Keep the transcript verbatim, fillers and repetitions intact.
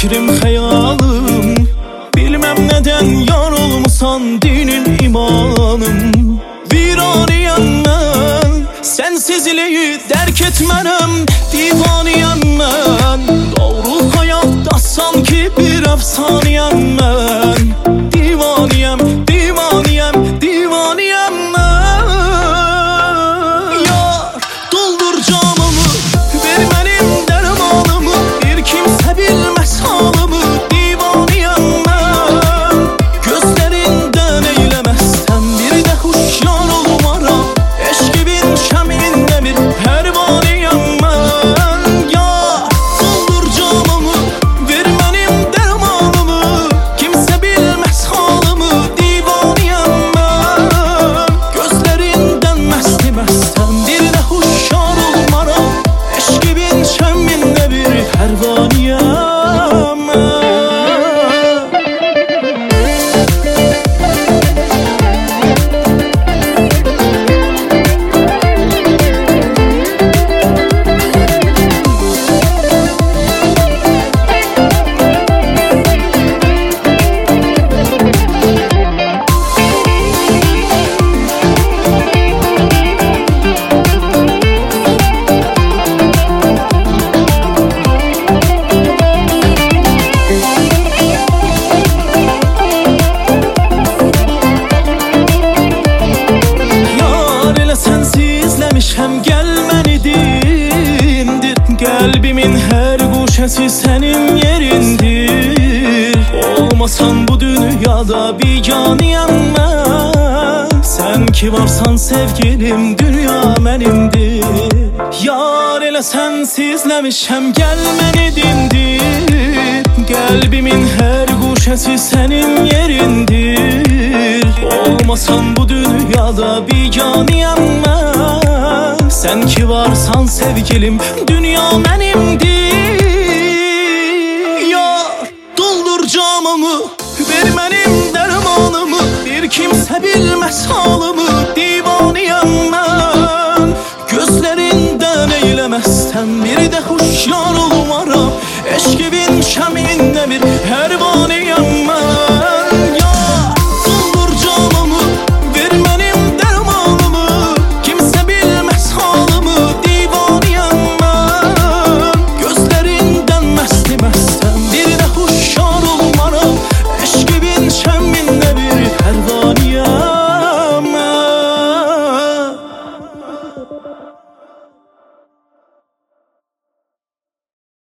fikrim xəyalım. Bilməm nədən yar olmusan dinim imanım. Viraniyəm mən, sənsizliyi dərk etmənəm. Divaniyəm mən, doğru həyatda sanki bir əfsaniyəm mən. Divaniyəm, divaniyəm, divaniyəm mən. Yar, doldur camımı, ver mənim dərmanımı. Bir kimsə bilməz halımı. Divaniyəm mən, gözlərindən eyləməzsən bir də huşyar olmaram. Eşqibin şəmində bir pərvaniyəm mən. Yar, doldur camımı, ver mənim dərmanımı. Kimsə bilməz halımı. Divaniyəm mən, gözlərindən məsti məstəm bir də huşyar olmaram. Eşqibin şəmində bir pərvaniyəm mən. Yar, elə sənsizləmişəm, gəl məni dindir. Qəlbimin hər guşəsi sənin yerindir. Olmasan bu dünyada biganiyəm mən. Sən ki varsan sevgilim, dünya mənimdir. Yar, elə sənsizləmişəm, gəl məni dindir. Qəlbimin hər guşəsi sənin yerindir. Olmasan bu dünyada biganiyəm mən. Sən ki varsan sevgilim, dünya mənimdir. Yar, doldur camımı, ver mənim dərmanımı. Bir kimsə bilməz halımı. Divaniyəm mən, gözlərindən eyləməzsən bir də huşyar